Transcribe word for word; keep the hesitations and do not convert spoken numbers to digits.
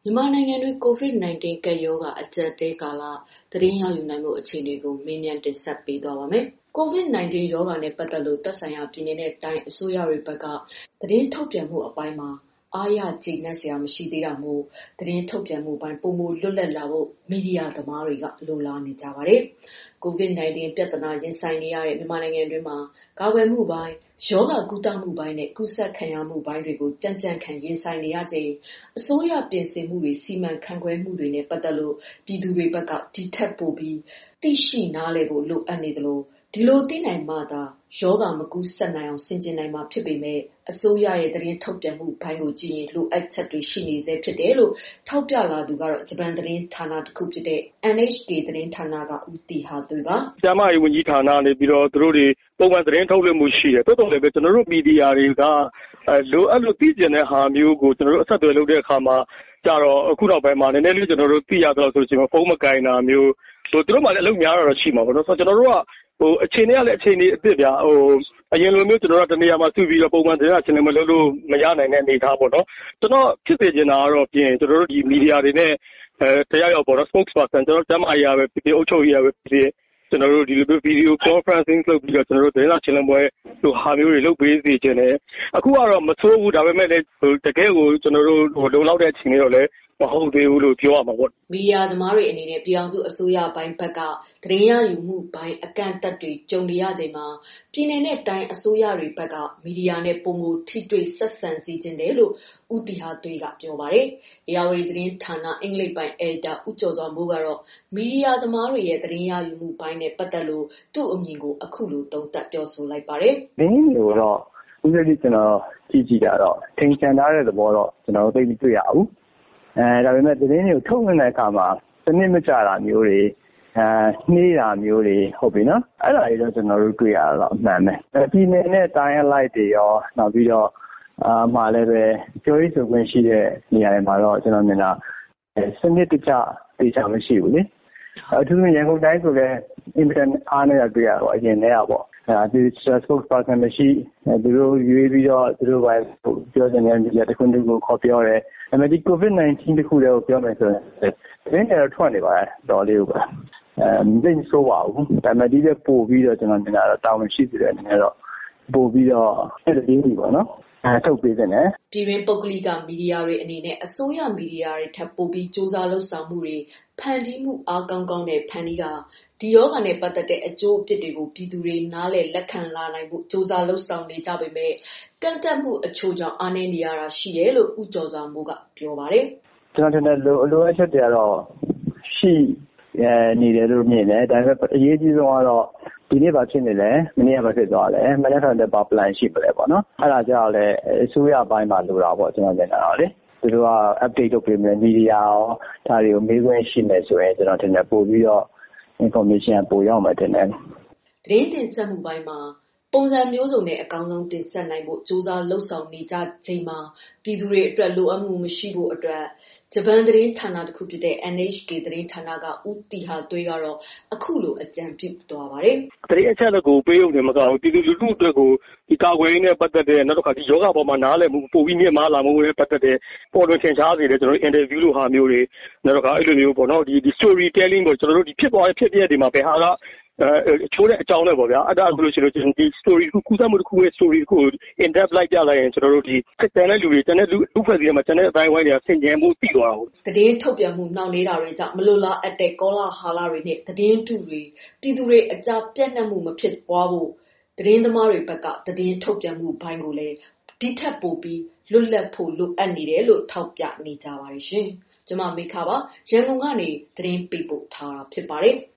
မြန်မာနိုင်ငံတွင် ကိုဗစ်-၁၉ ကပ်ရောဂါအကျပ်အတည်းကာလသတင်းရယူနိုင်မှုအခြေအနေကိုမေးမြန်းတင်ဆက်ပေးသွားပါမယ်။ ကိုဗစ်-၁၉ ရောဂါနဲ့ပတ်သက်လို့သက်ဆိုင်ရာပြည်နယ်နဲ့တိုင်းအစိုးရတွေဘက်ကသတင်းထုတ်ပြန်မှုအပိုင်းမှာအားရကျေနပ်စရာမရှိသေးတာမို့သတင်းထုတ်ပြန်မှုပိုင်းပိုမိုလွတ်လပ်လာဖို့မီဒီယာသမားတွေကလိုလားနေကြပါတယ်။ ကိုဗစ်-၁၉ ပြဿနာရင်ဆိုင်နေရတဲ့မြန်မာနိုင်ငံတွင်းမှာကာကွယ်မှုပိုင်း၊ရောဂါကုသမှုပိုင်းနဲ့ကူးစက်ခံရမှုပိုင်းတွေကိုကြံ့ကြံ့ခံရင်ဆိုင်နေရချိန်အစိုးရပြင်ဆင်မှုတွေစီမံခန့်ခွဲမှုတွေနဲ့ပတ်သက်လို့ပြည်သူတွေဘက်ကဒီထက်ပိုပြီးသိရှိနားလည်ဖို့လိုအပ်နေသလိုဒီလိုသိနိုင်မှသာရောဂါမကူးစက်နိုင်အောင်ဆင်ခြင်နိုင်မှာဖြစ်ပေမဲ့အစိုးရရဲ့သတင်းထုတ်ပြန်မှုပိုင်းကိုကြည့်ရင်လိုအပ်ချက်တွေရှိနေဆဲဖြစ်တယ်လို့ထောက်ပြလာသူကတော့ဂျပန်သတင်းဌာနတစ်ခုဖြစ်တဲ့ အန် အိချ် ကေ သတင်းဌာနကဦးသီဟသွေးပါ။ကျန်းမာရေးဝန်ကြီးဌာနနေပြီးတော့သူတို့တွေပုံမှန်သတင်းထုတ်လွှင့်မှုရှိတယ်။တိုးတော်လည်းပဲကျွန်တော်တို့မီဒီယာတွေကလိုအပ်လို့သိကျင်တဲ့ဟာမျိုးကိုကျွန်တော်တို့အဆက်အသွယ်လုပ်တဲ့အခါမှာကြတော့အခုနောက်ပိုင်းမှာနည်းနည်းလေးကျွန်တော်တို့သိရတော့ဆိုရှင်ဖုန်းမကင်တာမျိုးဟိုသူတို့မှလည်းအလုပ်များတော့ရှိမှာပေါ့နော်ဆိုတော့ကျွန်တော်တို့ကဟိုအချိန်တွေကလည်းအချိန်တွေအစ်စ်ဗျာဟိုအရင်လိုမျိုးကျွန်တော်တို့တနေရာမှာစုပြီးတော့ပုံမှန်သတင်းအချိန်တွေမလုပ်လို့မရနိုင်တဲ့အနေအထားပေါ့နော်ကျွန်တော်ဖြစ်စေချင်တာကတော့ပြင်ကျွန်တော်တို့ဒီမီဒီယာတွေနဲ့အဲတရားရောက်ပေါ့နော် spokesperson ကျွန်တော်ကျမ်းမာရေးရပဲဖြစ်ဖြစ်အုပ်ချုပ်ရေးရပဲဖြစ်ဖြစ်ကျွန်တော်တို့ဒီလို video conferencing လုပ်ပြီးတော့ကျွန်တော်တို့သတင်းစာရှင်းလင်းပွဲဟိုဟာမျိုးတွေလုပ်ပေးစီခြင်းတယ်အခုကတော့မဆိုးဘူးဒါပေမဲ့လည်းဟိုတကယ်ကိုကျွန်တော်တို့ဟိုလုံလောက်တဲ့အချိန်တွေတော့လည်းမဟုတ်သေးဘူးလို့ပြောရမှာပေါ့မီဒီယာသမားတွေအနေနဲ့ပြည်အောင်စုအစိုးရပိုင်းဘက်ကသတင်းရယူမှုပိုင်းအကန့်အသတ်တွေကြုံနေရချိန်မှာပြည်내နဲ့တိုင်းအစိုးရတွေဘက်ကမီဒီယာနဲ့ပုံမူထိတွေ့ဆက်ဆံစီခြင်းတယ်လို့ဦးတီဟာသွေးကပြောပါတယ်။အေရဝတီသတင်းဌာနအင်္ဂလိပ်ပိုင်းအယ်တာဦးကျော်စွာမိုးကတော့မီဒီယာသမားတွေရဲ့သတင်းရယူမှုပိုင်းနဲ့ပတ်သက်လို့သူ့အမြင်ကိုအခုလိုသုံးသပ်ပြောဆိုလိုက်ပါတယ်။သတင်းတွေတော့ဥပဒေကျွန်တော်ကြည့်ကြည့်တာတော့ထင်ရှားတဲ့သဘောတော့ကျွန်တော်သိပြီးတွေ့ရအောင်အဲဒါပေမဲ့သတင်းတွေကိုထုတ်လွှင့်တဲ့အခါမှာစနစ်မကျတာမျိုးတွေအဲနှေးတာမျိုးတွေဟုတ်ပြီနော်အဲ့ဒါတွေတော့ကျွန်တော်တို့တွေ့ရတော့အမှန်ပဲပြည်နယ်နဲ့တိုင်းအလိုက်တွေရောနောက်ပြီးတော့အာမှလည်းပဲပြောရေးဆိုခွင့်ရှိတဲ့နေရာတွေမှာတော့ကျွန်တော်မြင်တာစနစ်တကျတေချာမရှိဘူးလေအထူးသဖြင့်ရန်ကုန်တိုင်းဆိုလည်းအင်မတန်အားနဲ့တွေ့ရတော့အရင်တည်းကပေါ့အဲဒီ spokesperson မရှိသူတို့ရွေးပြီးတော့သူတို့ပဲပြောတဲ့နေရာတစ်ခုတစ်ခုခေါ်ပြောတယ်အမေဒီ ကိုဗစ်၁၉ တခုတည်းကိုပြောမယ်ဆိုရင်သတင်းတွေထွက်နေပါတယ်တော်လေးကိုပဲအဲမသိဆိုးပါဘူးဒါပေမဲ့ဒီကပို့ပြီးတော့ကျွန်တော်မြင်တာတော့တာဝန်ရှိတဲ့အနေနဲ့တော့ပို့ပြီးတော့အဲ့ဒီလေးပေါ့နော်အဲထုတ်ပေးတဲ့နဲ့ပြည်တွင်းပုဂ္ဂလိကမီဒီယာတွေအနေနဲ့အစိုးရမီဒီယာတွေထပ်ပို့ပြီးစ조사လှုပ်ဆောင်မှုတွေဖန်တီးမှုအားကောင်းကောင်းနဲ့ဖန်တီးကဒီယောဂနဲ့ပတ်သက်တဲ့အကျိုးအဖြစ်တွေကိုပြည်သူတွေနားလည်လက်ခံလာနိုင်ဖို့စ조사လှုပ်ဆောင်နေကြပေမဲ့ကန့်သတ်မှုအချို့ကြောင့်အားနည်းနေရတာရှိတယ်လို့ဦးကျော်စွာမိုးကပြောပါတယ်ကျွန်တော်ထင်တယ်လိုအလိုအချက်တွေကတော့ရှိနေတယ်လို့မြင်တယ်ဒါပေမဲ့အရေးကြီးဆုံးကတော့ဒီနေ့ဘာဖြစ်နေလဲမနေ့ကဘာဖြစ်သွားလဲမနေ့ကတည်းကဘာ plan ရှိပလဲပေါ့နော်အဲ့ဒါကြောင့်လည်းအစိုးရပိုင်းမှာလိုတာပေါ့ကျွန်တော်မြင်တာတော့လေသူတို့က update လုပ်ပေးမယ်မီဒီယာရောဒါတွေကိုမေးခွန်းရှိမယ်ဆိုရင်ကျွန်တော်ထင်တယ်ပို့ပြီးတော့ information ပို့ရောက်မှာတင်တယ်သတင်းတင်ဆက်မှုပိုင်းမှာပုံစံမျိုးစုံနဲ့အကောင်းဆုံးတင်ဆက်နိုင်ဖို့စ조사လှုပ်ဆောင်နေကြချိန်မှာပြည်သူတွေအတွက်လိုအပ်မှုမရှိဖို့အတွက်ဂျပန်သတင်းဌာနတစ်ခုဖြစ်တဲ့ အန် အိချ် ကေ သတင်းဌာနကဦးတီဟာသွေးကတော့အခုလိုအကြံပြုသွားပါတယ်။သတင်းအချက်အလက်ကိုပေးရုံနဲ့မကဘူးပြည်သူလူထုအတွက်ကိုဒီကာကွယ်ရေးနဲ့ပတ်သက်တဲ့နောက်တစ်ခါဒီယောဂပေါ်မှာနားလည်မှုပိုပြီးမြင့်မားလာမှုနဲ့ပတ်သက်တဲ့ပေါ်လွင်ထင်ရှားစေတဲ့ကျွန်တော်တို့ interview လိုဟာမျိုးတွေနောက်တစ်ခါအဲ့လိုမျိုးပေါ့နော်ဒီဒီ story telling ကိုကျွန်တော်တို့ဒီဖြစ်ပေါ်တဲ့ဖြစ်ပျက်တွေမှာဘယ်ဟာကအချိုးတဲ့အကြောင်းနဲ့ပေါ့ဗျာအဲ့ဒါဆိုလို့ရှိရင်ဒီ story ကိုကူးစက်မှုတစ်ခုရဲ့ story ကို in depth လိုက်ပြလိုက်ရင်ကျွန်တော်တို့ဒီစက်တန်တဲ့လူတွေတန်တဲ့လူဥပဒေမှာတန်တဲ့အတိုင်းဝိုင်းတွေကဆင်ခြင်မှုသိသွားအောင်သတင်းထုတ်ပြန်မှုနှောင့်နှေးတာတွေကြောင့်မလိုလားအပ်တဲ့ကောလာဟာလတွေနဲ့သတင်းတုတွေပြည်သူတွေအကြပြန့်နှံ့မှုမဖြစ်ပွားဖို့သတင်းသမားတွေဘက်ကသတင်းထုတ်ပြန်မှုဘိုင်းကိုလည်းဒီထက်ပိုပြီးလွတ်လပ်ဖို့လိုအပ်နေတယ်လို့ထောက်ပြနေကြပါတယ်ရှင်။ကျွန်မမိခပါရန်ကုန်ကနေသတင်းပေးပို့ထားတာဖြစ်ပါတယ်။